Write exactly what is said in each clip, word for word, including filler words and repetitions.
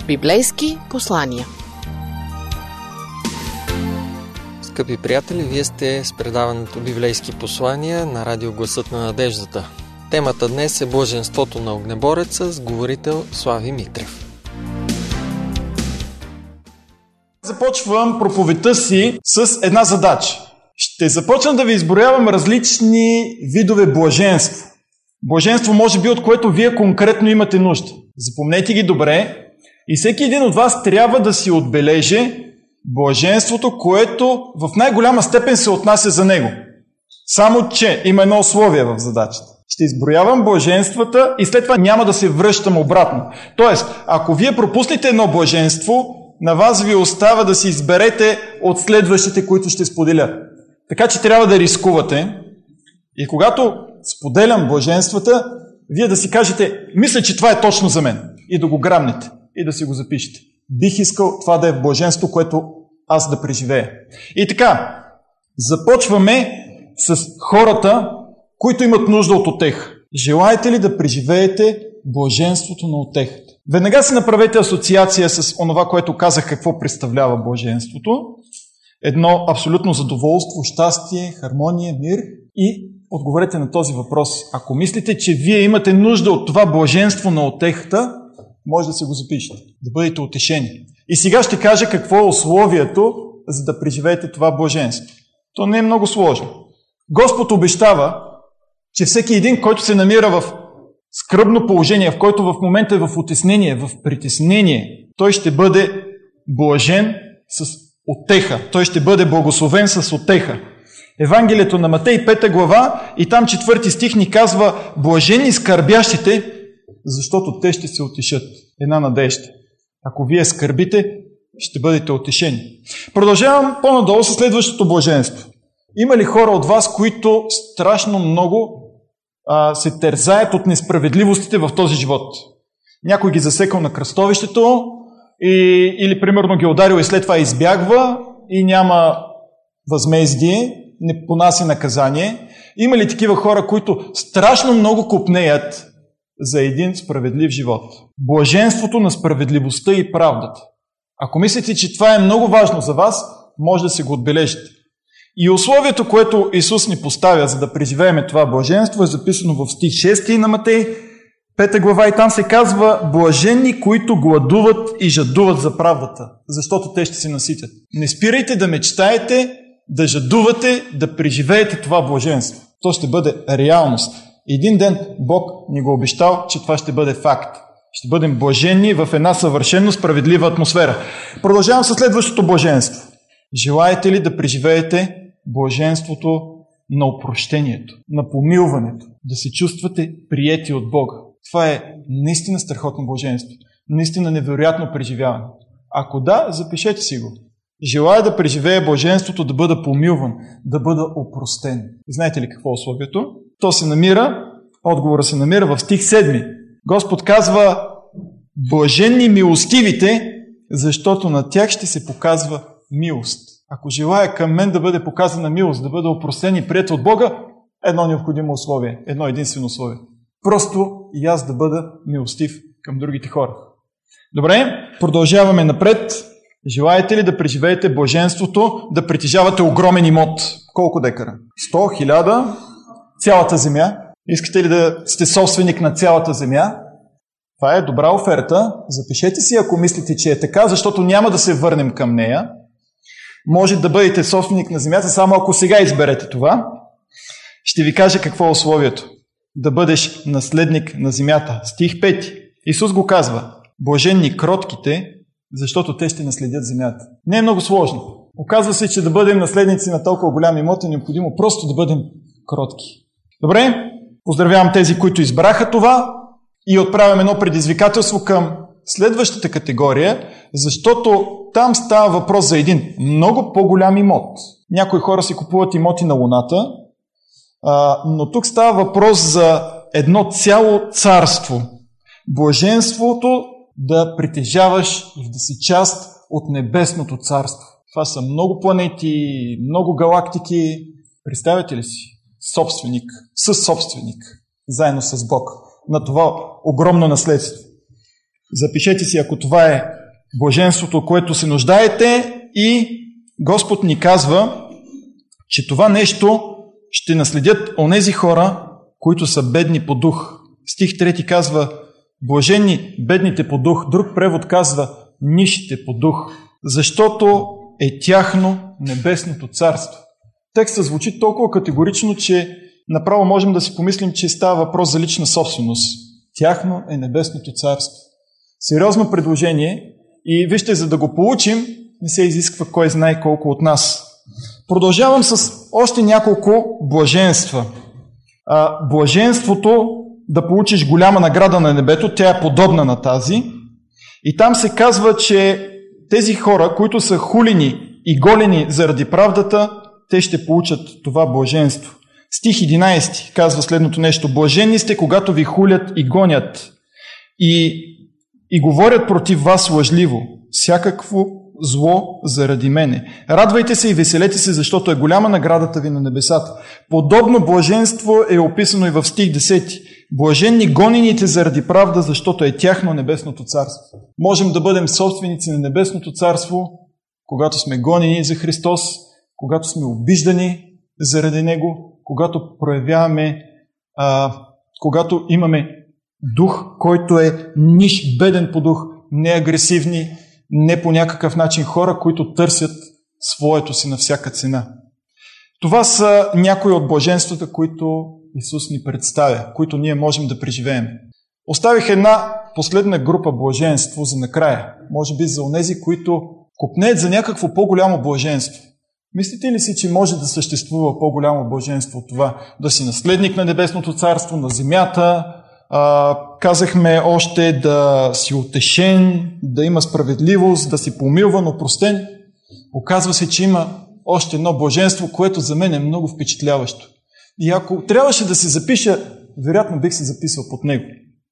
Библейски послания. Скъпи приятели, вие сте с предаването Библейски послания на радио Гласът на надеждата. Темата днес е Блаженството на огнебореца с говорител Слави Митрев. Започвам проповедта си с една задача. Ще започна да ви изброявам различни видове блаженство. Блаженство може би от което вие конкретно имате нужда. Запомнете ги добре и всеки един от вас трябва да си отбележи блаженството, което в най-голяма степен се отнася за него. Само че има едно условие в задачата. Ще изброявам блаженствата и след това няма да се връщам обратно. Тоест, ако вие пропуснете едно блаженство, на вас ви остава да си изберете от следващите, които ще споделя. Така че трябва да рискувате и когато споделям блаженствата, вие да си кажете, мисля, че това е точно за мен. И да го грабнете. И да си го запишете. Бих искал това да е блаженство, което аз да преживея. И така, започваме с хората, които имат нужда от утеха. Желаете ли да преживеете блаженството на утехата? Веднага си направете асоциация с онова, което казах, какво представлява блаженството. Едно абсолютно задоволство, щастие, хармония, мир. И отговорете на този въпрос. Ако мислите, че вие имате нужда от това блаженство на утехата, може да се го запишете, да бъдете утешени. И сега ще кажа какво е условието, за да преживеете това блаженство. То не е много сложно. Господ обещава, че всеки един, който се намира в скръбно положение, в който в момента е в утеснение, в притеснение, той ще бъде блажен с утеха. Той ще бъде благословен с утеха. Евангелието на Матей, пета глава, и там четвърти стих ни казва: блажени скърбящите, защото те ще се утешат. Една надежда. Ако вие скърбите, ще бъдете утешени. Продължавам по-надолу със следващото блаженство. Има ли хора от вас, които страшно много а, се тързаят от несправедливостите в този живот? Някой ги засекал на кръстовището и, или примерно ги ударил и след това избягва и няма възмездие, не понася наказание. Има ли такива хора, които страшно много копнеят за един справедлив живот? Блаженството на справедливостта и правдата. Ако мислите, че това е много важно за вас, може да се го отбележите. И условието, което Исус ни поставя, за да преживеем това блаженство, е записано в стих шести на Матей, пета глава, и там се казва: блаженни, които гладуват и жадуват за правдата, защото те ще се наситят. Не спирайте да мечтаете, да жадувате, да преживеете това блаженство. То ще бъде реалност. Един ден Бог ни го обещал, че това ще бъде факт. Ще бъдем блаженни в една съвършено справедлива атмосфера. Продължавам със следващото блаженство. Желаете ли да преживеете блаженството на опрощението, на помилването, да се чувствате приети от Бога? Това е наистина страхотно блаженство, наистина невероятно преживяване. Ако да, запишете си го. Желая да преживея блаженството да бъда помилван, да бъда опростен. Знаете ли какво е условието? То се намира, отговора се намира в стих седми. Господ казва: блаженни милостивите, защото на тях ще се показва милост. Ако желая към мен да бъде показана милост, да бъда опростен и приет от Бога, едно необходимо условие, едно единствено условие. Просто и аз да бъда милостив към другите хора. Добре, продължаваме напред. Желаете ли да преживеете блаженството, да притежавате огромен имот? Колко декара? сто, хиляда, цялата земя? Искате ли да сте собственик на цялата земя? Това е добра оферта. Запишете си, ако мислите, че е така, защото няма да се върнем към нея. Може да бъдете собственик на земята, само ако сега изберете това. Ще ви кажа какво е условието. Да бъдеш наследник на земята. Стих пети. Исус го казва: блаженни кротките, защото те ще наследят земята. Не е много сложно. Оказва се, че да бъдем наследници на толкова голям имот е необходимо просто да бъдем кротки. Добре? Поздравявам тези, които избраха това, и отправям едно предизвикателство към следващата категория, защото там става въпрос за един много по-голям имот. Някои хора си купуват имоти на Луната, но тук става въпрос за едно цяло царство. Блаженството да притежаваш и да си част от небесното царство. Това са много планети, много галактики. Представете ли си? Собственик, със собственик, заедно с Бог, на това огромно наследство. Запишете си, ако това е блаженството, което се нуждаете, и Господ ни казва, че това нещо ще наследят онези хора, които са бедни по дух. Стих трети казва: блажени бедните по дух. Друг превод казва: нищите по дух, защото е тяхно небесното царство. Текстът звучи толкова категорично, че направо можем да си помислим, че става въпрос за лична собственост. Тяхно е небесното царство. Сериозно предложение, и вижте, за да го получим, не се изисква кой знае колко от нас. Продължавам с още няколко блаженства. А, блаженството да получиш голяма награда на небето, тя е подобна на тази. И там се казва, че тези хора, които са хулени и голени заради правдата, те ще получат това блаженство. Стих единайсети казва следното нещо: блажени сте, когато ви хулят и гонят и, и говорят против вас лъжливо всякакво зло заради мене. Радвайте се и веселете се, защото е голяма наградата ви на небесата. Подобно блаженство е описано и в стих десети. Блаженни гонените заради правда, защото е тяхно небесното царство. Можем да бъдем собственици на небесното царство, когато сме гонени за Христос, когато сме обиждани заради Него, когато проявяваме, а, когато имаме дух, който е ниш, беден по дух, не агресивни, не по някакъв начин хора, които търсят своето си на всяка цена. Това са някои от блаженствата, които Исус ни представя, които ние можем да преживеем. Оставих една последна група блаженство за накрая. Може би за онези, които копнеят за някакво по-голямо блаженство. Мислите ли си, че може да съществува по-голямо блаженство от това? Да си наследник на небесното царство, на земята, а, казахме още да си утешен, да има справедливост, да си помилван, опростен. Оказва се, че има още едно блаженство, което за мен е много впечатляващо. И ако трябваше да се запиша, вероятно бих се записал под него.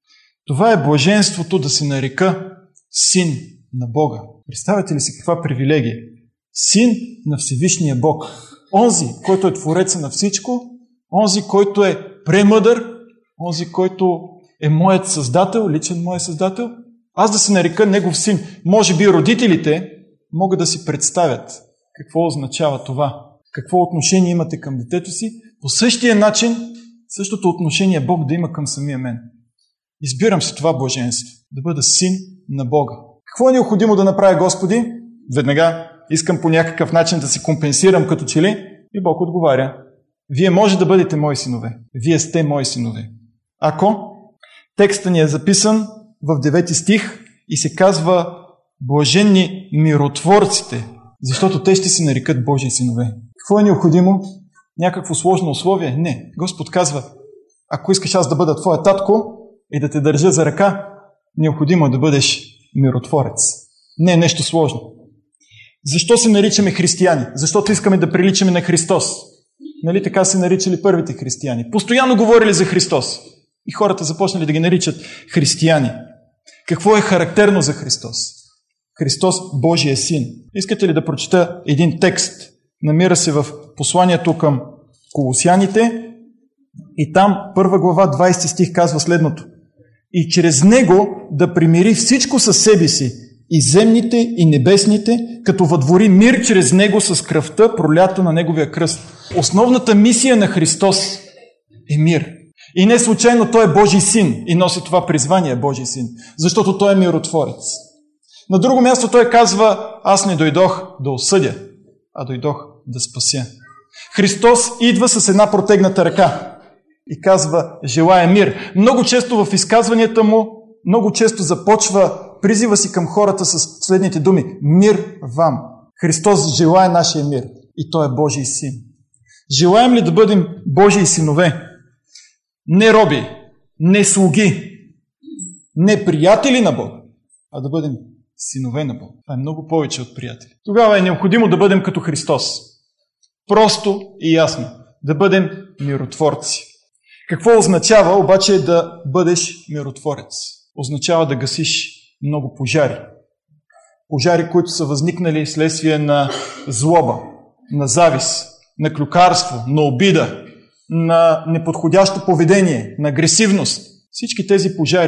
Това е блаженството да се нарека син на Бога. Представете ли си каква привилегия? Син на Всевишния Бог. Онзи, който е твореца на всичко, онзи, който е премъдър, онзи, който е моят създател, личен моят създател. Аз да се нарека негов син. Може би родителите могат да си представят какво означава това. Какво отношение имате към детето си. По същия начин, същото отношение Бог да има към самия мен. Избирам си това блаженство. Да бъда син на Бога. Какво е необходимо да направя, Господи? Веднага искам по някакъв начин да се компенсирам като че ли, и Бог отговаря: вие може да бъдете мои синове. Вие сте мои синове. Ако текстът ни е записан в девети стих и се казва: блаженни миротворците, защото те ще се нарекат Божии синове. Какво е необходимо? Някакво сложно условие? Не. Господ казва: ако искаш аз да бъда твоя татко и да те държа за ръка, необходимо е да бъдеш миротворец. Не е нещо сложно. Защо се наричаме християни? Защото искаме да приличаме на Христос. Нали така се наричали първите християни? Постоянно говорили за Христос. И хората започнали да ги наричат християни. Какво е характерно за Христос? Христос, Божия син. Искате ли да прочета един текст? Намира се в посланието към Колосяните и там първа глава, двайсети стих казва следното: и чрез него да примири всичко със себе си, и земните, и небесните, като въдвори мир чрез него с кръвта, пролята на неговия кръст. Основната мисия на Христос е мир. И не случайно той е Божий син и носи това призвание Божий син, защото той е миротворец. На друго място той казва: аз не дойдох да осъдя, а дойдох да спася. Христос идва с една протегната ръка и казва: желая мир. Много често в изказванията му, много често започва призива си към хората с следните думи: мир вам. Христос желая нашия мир и той е Божий син. Желаем ли да бъдем Божии синове? Не роби, не слуги, не приятели на Бога, а да бъдем синове на Бога. Това е много повече от приятели. Тогава е необходимо да бъдем като Христос. Просто и ясно. Да бъдем миротворци. Какво означава обаче да бъдеш миротворец? Означава да гасиш много пожари. Пожари, които са възникнали вследствие на злоба, на завист, на клюкарство, на обида, на неподходящо поведение, на агресивност. Всички тези пожари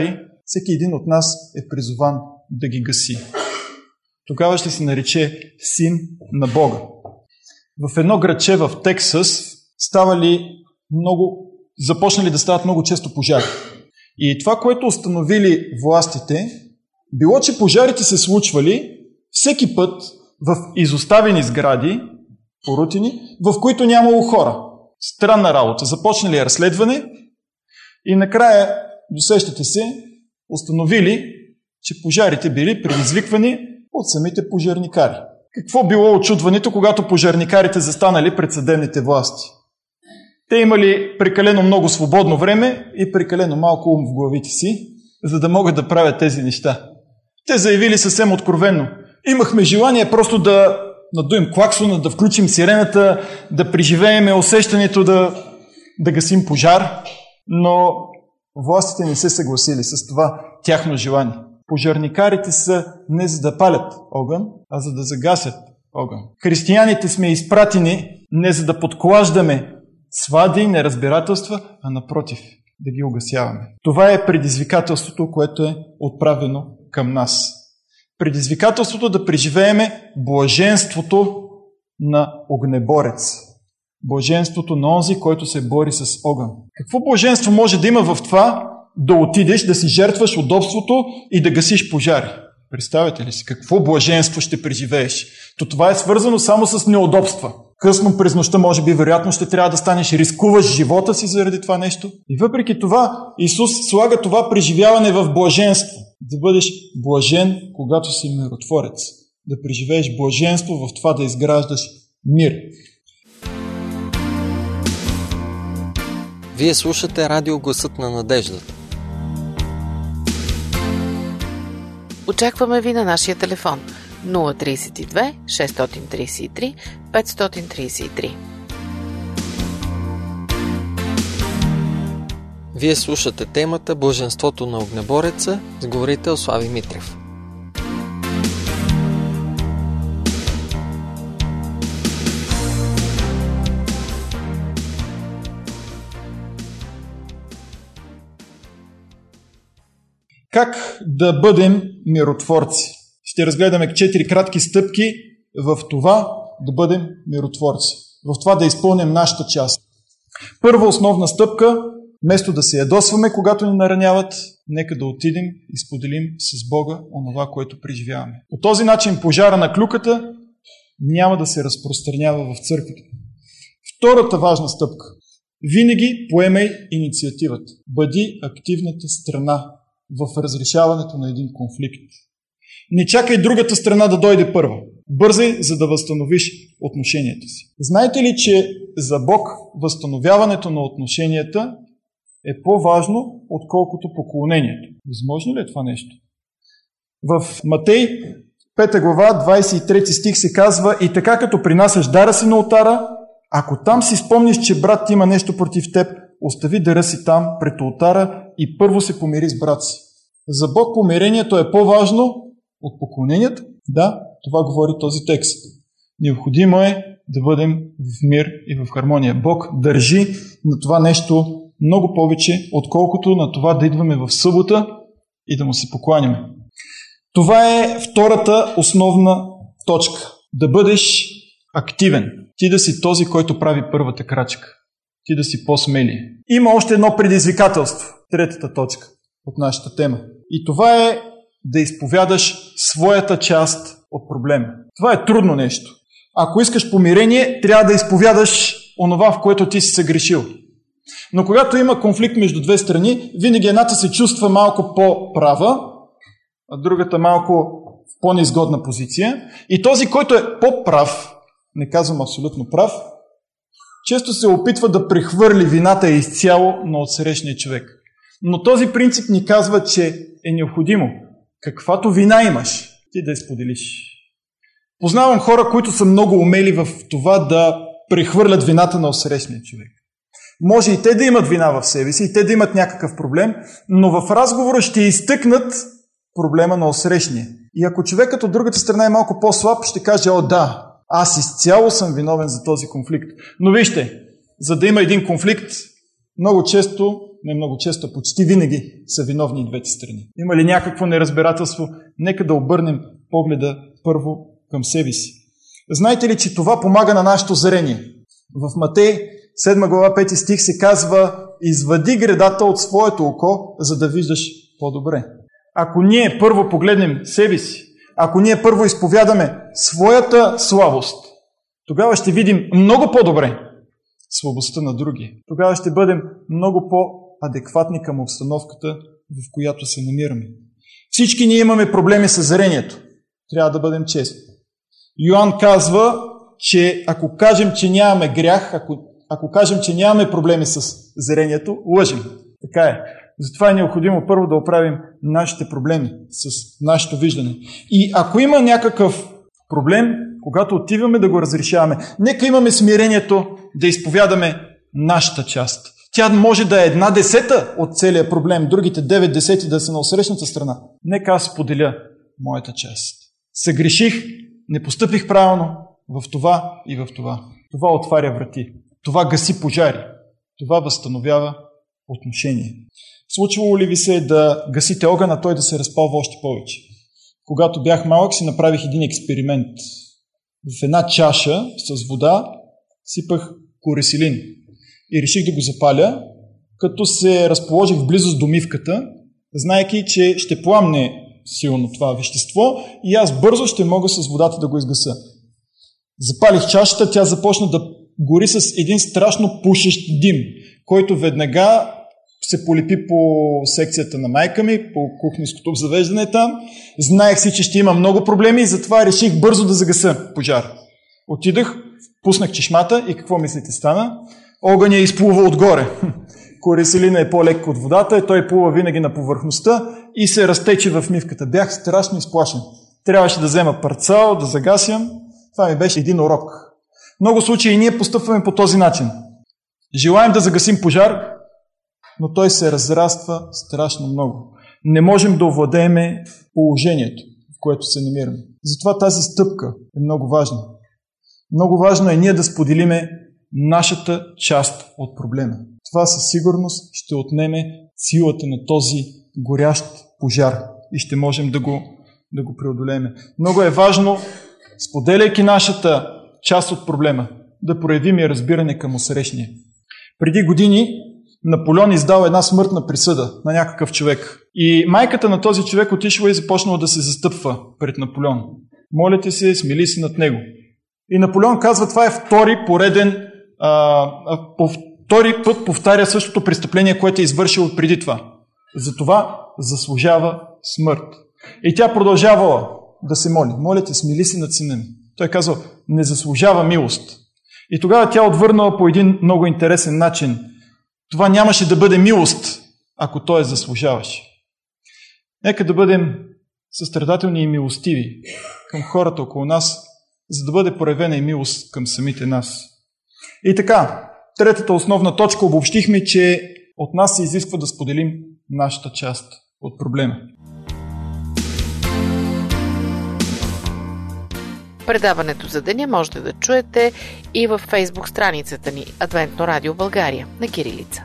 всеки един от нас е призован да ги гаси. Тогава ще се нарече син на Бога. В едно градче в Тексас ставали много, започнали да стават много често пожари. И това, което установили властите, било, че пожарите се случвали всеки път в изоставени сгради, порутини, в които нямало хора. Странна работа. Започнали разследване и накрая, досещате се, установили, че пожарите били предизвиквани от самите пожарникари. Какво било очудването, когато пожарникарите застанали пред съдебните власти? Те имали прекалено много свободно време и прекалено малко ум в главите си, за да могат да правят тези неща. Те заявили съвсем откровенно: имахме желание просто да надуем клаксона, да включим сирената, да преживеем усещането да, да гасим пожар, но властите не се съгласили с това тяхно желание. Пожарникарите са не за да палят огън, а за да загасят огън. Християните сме изпратени не за да подклаждаме свади и неразбирателства, а напротив, да ги угасяваме. Това е предизвикателството, което е отправено към нас. Предизвикателството да преживееме блаженството на огнеборец. Блаженството на онзи, който се бори с огън. Какво блаженство може да има в това да отидеш, да си жертваш удобството и да гасиш пожари? Представете ли си какво блаженство ще преживееш? То това е свързано само с неудобства. Късно през нощта, може би, вероятно ще трябва да станеш, рискуваш живота си заради това нещо. И въпреки това, Исус слага това преживяване в блаженство. Да бъдеш блажен, когато си миротворец. Да преживееш блаженство в това да изграждаш мир. Вие слушате радио Гласът на надеждата. Очакваме ви на нашия телефон нула три две шест три три пет три три. Вие слушате темата Блаженството на огнебореца с говорител Слави Митрев. Как да бъдем миротворци? Ще разгледаме четири кратки стъпки в това да бъдем миротворци. В това да изпълним нашата част. Първа основна стъпка, вместо да се ядосваме, когато ни нараняват, нека да отидем и споделим с Бога онова, което преживяваме. По този начин пожара на клюката няма да се разпространява в църквата. Втората важна стъпка. Винаги поемай инициативата. Бъди активната страна в разрешаването на един конфликт. Не чакай другата страна да дойде първа. Бързай, за да възстановиш отношенията си. Знаете ли, че за Бог възстановяването на отношенията е по-важно, отколкото поклонението? Възможно ли е това нещо? В Матей, пета глава, двадесет и трети стих се казва: и така като принасяш дара си на олтара, ако там си спомниш, че брат има нещо против теб, остави дара си там, пред олтара, и първо се помири с брат си. За Бог помирението е по-важно от поклонението? Да, това говори този текст. Необходимо е да бъдем в мир и в хармония. Бог държи на това нещо много повече, отколкото на това да идваме в събота и да му се покланяме. Това е втората основна точка. Да бъдеш активен. Ти да си този, който прави първата крачка. Ти да си по-смели. Има още едно предизвикателство. Третата точка от нашата тема. И това е да изповядаш своята част от проблема. Това е трудно нещо. Ако искаш помирение, трябва да изповядаш онова, в което ти си съгрешил. Но когато има конфликт между две страни, винаги едната се чувства малко по-права, а другата малко в по-неизгодна позиция. И този, който е по-прав, не казвам абсолютно прав, често се опитва да прехвърли вината изцяло на отсрещния човек. Но този принцип ни казва, че е необходимо каквато вина имаш, ти да я споделиш. Познавам хора, които са много умели в това да прехвърлят вината на отсрещния човек. Може и те да имат вина в себе си, и те да имат някакъв проблем, но в разговора ще изтъкнат проблема на отсрещния. И ако човекът от другата страна е малко по-слаб, ще каже: о да, аз изцяло съм виновен за този конфликт. Но вижте, за да има един конфликт, много често не много често, а почти винаги са виновни и двете страни. Има ли някакво неразбирателство? Нека да обърнем погледа първо към себе си. Знаете ли, че това помага на нашето зрение? В Матей седма глава пети стих се казва: извади гредата от своето око, за да виждаш по-добре. Ако ние първо погледнем себе си, ако ние първо изповядаме своята слабост, тогава ще видим много по-добре слабостта на други. Тогава ще бъдем много по-адекватни към обстановката, в която се намираме. Всички ние имаме проблеми с зрението. Трябва да бъдем честни. Йоан казва, че ако кажем, че нямаме грях, ако, ако кажем, че нямаме проблеми с зрението, лъжим. Така е. Затова е необходимо първо да оправим нашите проблеми с нашето виждане. И ако има някакъв проблем, когато отиваме да го разрешаваме, нека имаме смирението да изповядаме нашата част. Тя може да е една десета от целия проблем, другите девет десети да са на отсрещната страна. Нека аз споделя моята част. Съгреших, не постъпих правилно в това и в това. Това отваря врати. Това гаси пожари. Това възстановява отношение. Случвало ли ви се да гасите огъня, той да се разпалва още повече? Когато бях малък, си направих един експеримент. В една чаша с вода сипах коресилин и реших да го запаля, като се разположих в близост до мивката, знаейки, че ще пламне силно това вещество и аз бързо ще мога с водата да го изгаса. Запалих чашата, тя започна да гори с един страшно пушещ дим, който веднага се полепи по секцията на майка ми, по кухненското обзавеждане там. Знаех си, че ще има много проблеми и затова реших бързо да загаса пожар. Отидах, пуснах чешмата и какво мислите стана? Огъня изплува отгоре. Коресилина е по-лек от водата и той плува винаги на повърхността и се разтече в мивката. Бях страшно изплашен. Трябваше да взема парцал, да загасям. Това ми беше един урок. В много случаи ние постъпваме по този начин. Желаем да загасим пожар, но той се разраства страшно много. Не можем да овладееме положението, в което се намираме. Затова тази стъпка е много важна. Много важно е ние да споделиме нашата част от проблема. Това със сигурност ще отнеме силата на този горящ пожар и ще можем да го, да го преодолеем. Много е важно, споделяйки нашата част от проблема, да проявим и разбиране към отсрещния. Преди години Наполеон издал една смъртна присъда на някакъв човек. И майката на този човек отишла и започнала да се застъпва пред Наполеон. Молете се, смили се над него. И Наполеон казва, това е втори пореден, а, по втори път повтаря същото престъпление, което е извършил преди това. Затова заслужава смърт. И тя продължавала да се моли. Молете, смили се над сина ми. Той казва, не заслужава милост. И тогава тя отвърнала по един много интересен начин. Това нямаше да бъде милост, ако той заслужаваше. Нека да бъдем състрадателни и милостиви към хората около нас, за да бъде проявена и милост към самите нас. И така, третата основна точка обобщихме, че от нас се изисква да споделим нашата част от проблема. Предаването за деня можете да чуете и във Фейсбук страницата ни Адвентно радио България на кирилица.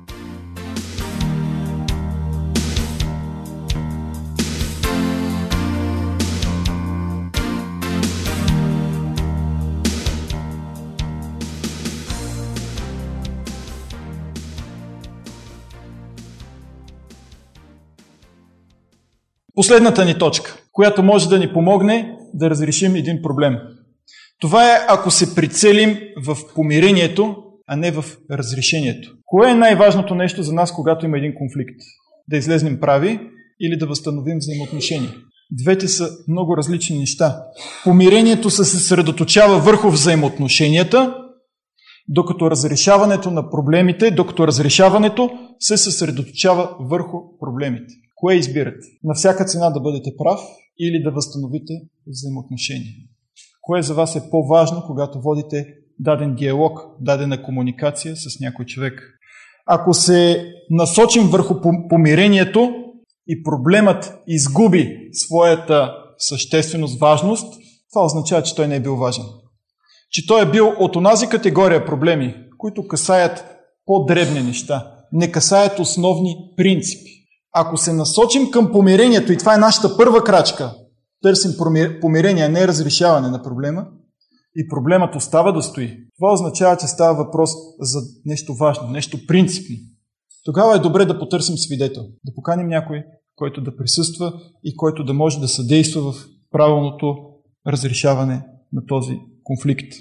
Последната ни точка, която може да ни помогне да разрешим един проблем. Това е ако се прицелим в помирението, а не в разрешението. Кое е най-важното нещо за нас, когато има един конфликт? Да излезнем прави или да възстановим взаимоотношения? Двете са много различни неща. Помирението се съсредоточава върху взаимоотношенията, докато разрешаването на проблемите, докато разрешаването се съсредоточава върху проблемите. Кое избирате? На всяка цена да бъдете прав или да възстановите взаимоотношения? Кое за вас е по-важно, когато водите даден диалог, дадена комуникация с някой човек? Ако се насочим върху помирението и проблемът изгуби своята същественост, важност, това означава, че той не е бил важен. Че той е бил от онази категория проблеми, които касаят по-дребни неща. не касаят основни принципи. Ако се насочим към помирението, и това е нашата първа крачка, търсим помирение, а не разрешаване на проблема, и проблемът остава да стои, това означава, че става въпрос за нещо важно, нещо принципно. Тогава е добре да потърсим свидетел, да поканим някой, който да присъства и който да може да съдейства в правилното разрешаване на този конфликт.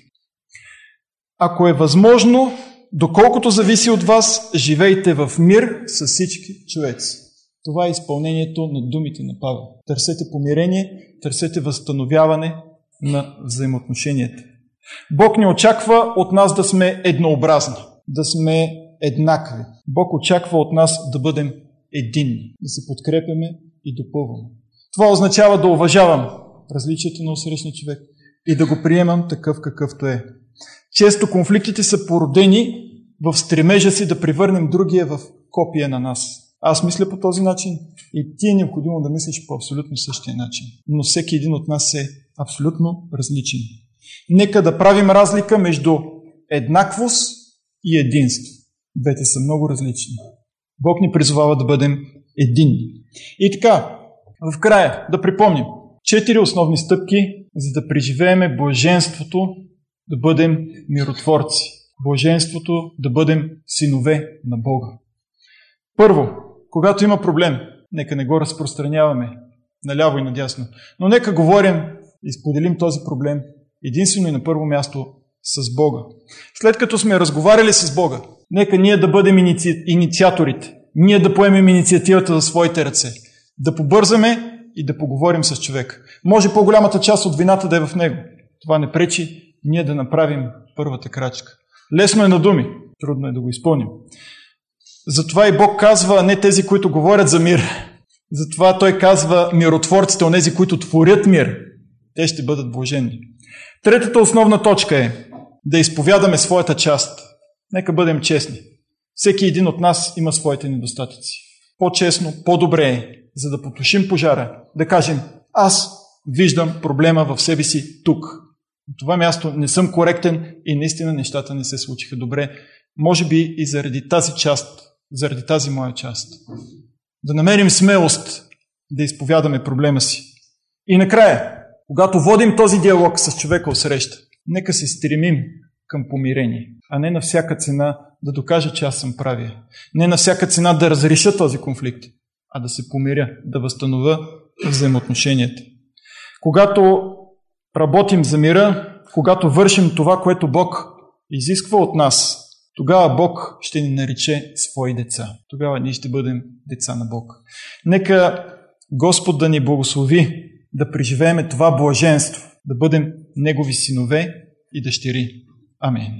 Ако е възможно, доколкото зависи от вас, живейте в мир с всички човеци. Това е изпълнението на думите на Павел. Търсете помирение, търсете възстановяване на взаимоотношенията. Бог не очаква от нас да сме еднообразни, да сме еднакви. Бог очаква от нас да бъдем единни, да се подкрепяме и допълваме. Това означава да уважавам различията на усрещния човек и да го приемам такъв какъвто е. Често конфликтите са породени в стремежа си да превърнем другия в копия на нас. Аз мисля по този начин и ти е необходимо да мислиш по абсолютно същия начин. Но всеки един от нас е абсолютно различен. Нека да правим разлика между еднаквост и единство. Двете са много различни. Бог ни призовава да бъдем единни. И така, в края да припомним четири основни стъпки, за да преживееме блаженството, да бъдем миротворци. Блаженството да бъдем синове на Бога. Първо, когато има проблем, нека не го разпространяваме наляво и надясно, но нека говорим и споделим този проблем единствено и на първо място с Бога. След като сме разговаряли с Бога, нека ние да бъдем иници... инициаторите, ние да поемем инициативата за своите ръце, да побързаме и да поговорим с човека. Може по-голямата част от вината да е в него. Това не пречи ние да направим първата крачка. Лесно е на думи, трудно е да го изпълним. Затова и Бог казва не тези, които говорят за мир. Затова Той казва миротворците, онези, които творят мир. Те ще бъдат блаженни. Третата основна точка е да изповядаме своята част. Нека бъдем честни. Всеки един от нас има своите недостатъци. По-честно, по-добре е, за да потушим пожара, да кажем, аз виждам проблема в себе си тук. На това място не съм коректен и наистина нещата не се случиха добре. Може би и заради тази част, заради тази моя част. Да намерим смелост да изповядаме проблема си. И накрая, когато водим този диалог с човека отсреща, нека се стремим към помирение, а не на всяка цена да докажа, че аз съм правия. Не на всяка цена да разреша този конфликт, а да се помиря, да възстановя взаимоотношенията. Когато работим за мира, когато вършим това, което Бог изисква от нас, тогава Бог ще ни нарече свои деца. Тогава ние ще бъдем деца на Бог. Нека Господ да ни благослови да преживеем това блаженство, да бъдем Негови синове и дъщери. Амин.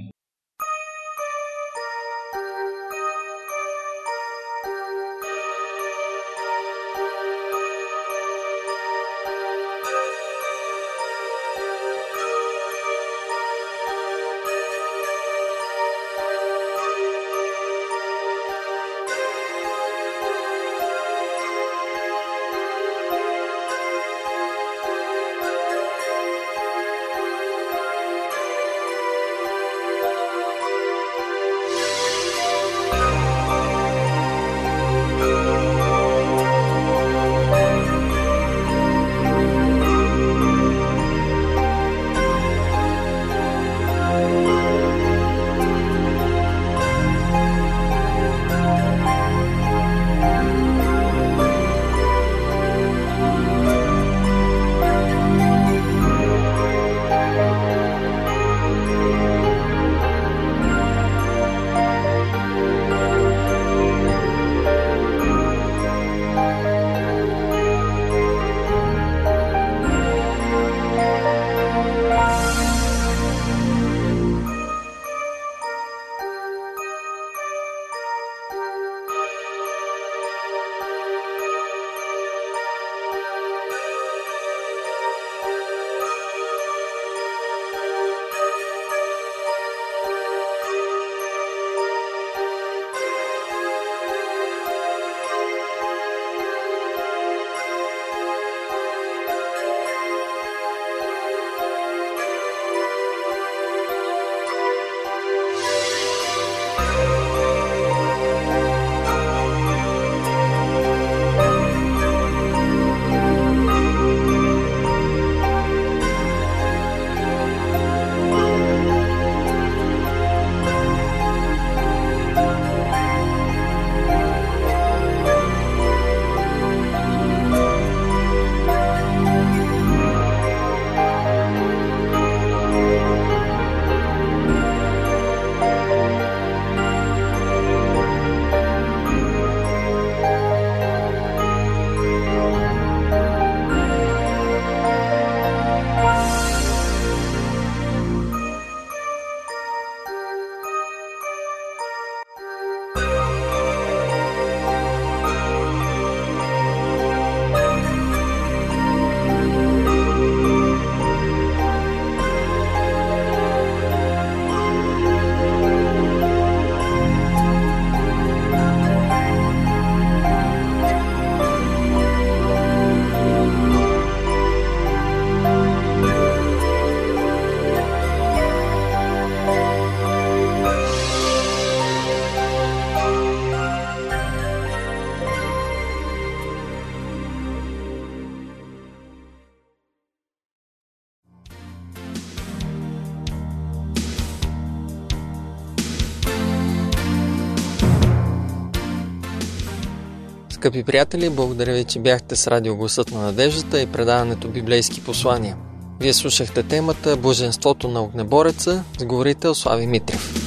Скъпи приятели, благодаря ви, че бяхте с радио Гласът на надеждата и предаването Библейски послания. Вие слушахте темата Блаженството на огнебореца с говорител Слави Митрев.